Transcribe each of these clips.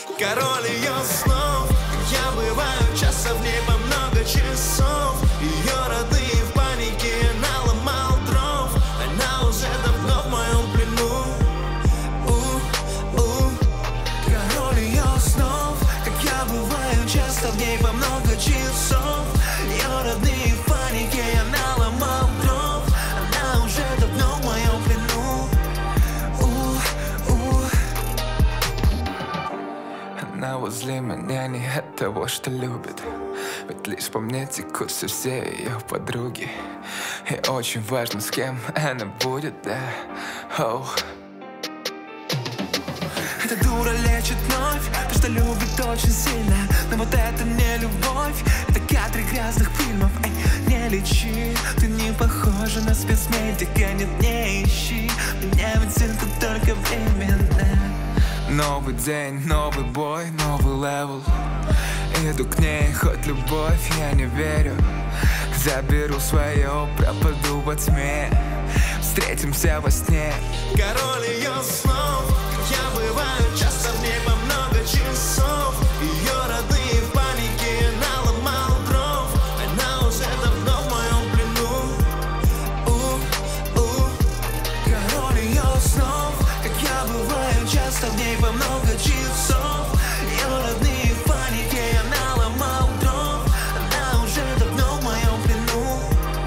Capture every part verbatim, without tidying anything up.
Король ее снов, я бываю часто в ней по много часов. Ее родные в панике, я наломал дров. Она уже давно в моем плену. У-у. Король ее снов, как я бываю часто в ней по много часов. Ее родные в панике, я наломал дров. Она уже давно в моем плену. У-у. Она возле меня не от того, что любит, ведь лишь по мне текутся все ее подруги. И очень важно, с кем она будет, да. Оу. Эта дура лечит вновь то, что любит очень сильно. Но вот это не любовь, это кадры грязных фильмов. Эй, не лечи, ты не похожа на спецмедика. Нет, не ищи, меня ведь это только временно. Новый день, новый бой, новый левел. Иду к ней, хоть любовь, я не верю. Заберу свое, пропаду во тьме. Встретимся во сне. Король ее снов, я бываю часто в ней по много часов. Ее родные в панике, я наломал дров. Она уже давно в моем плену. У-у. Король ее снов, как я бываю часто в ней по много часов. Ее родные в панике, я наломал дров. Она уже давно в моем плену.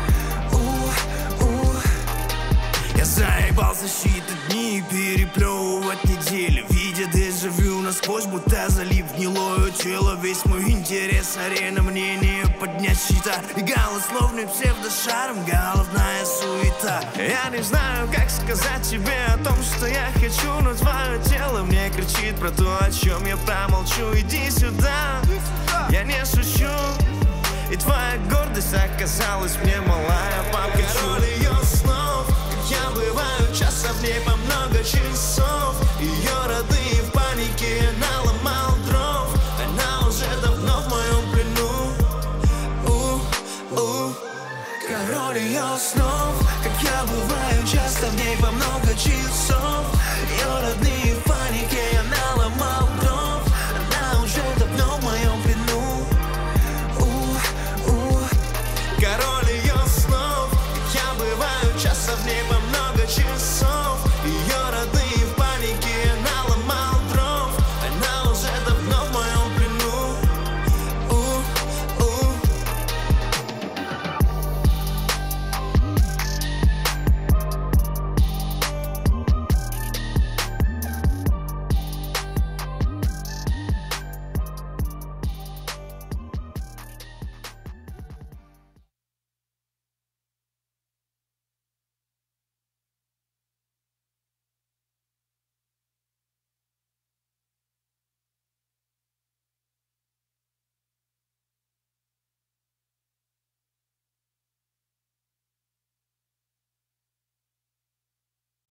У-у. Я заебался считать дни, переплевывать недели, видя дежавю насквозь, будто залип в гнилое тело. Весь мой интерес, арена, мнение поднять счета. И голословный псевдошарм, головная суета. Я не знаю, как сказать тебе о том, что я хочу, но твое тело мне кричит про то, о чем я промолчу. Иди сюда, я не шучу. И твоя гордость оказалась мне малая папка. Король ее снов, я бываю часто в ней по много часов. Ее родные в панике, я наломал дров. Она уже давно в моем плену. У-у. Король ее снов, как я бываю часто в ней по много часов.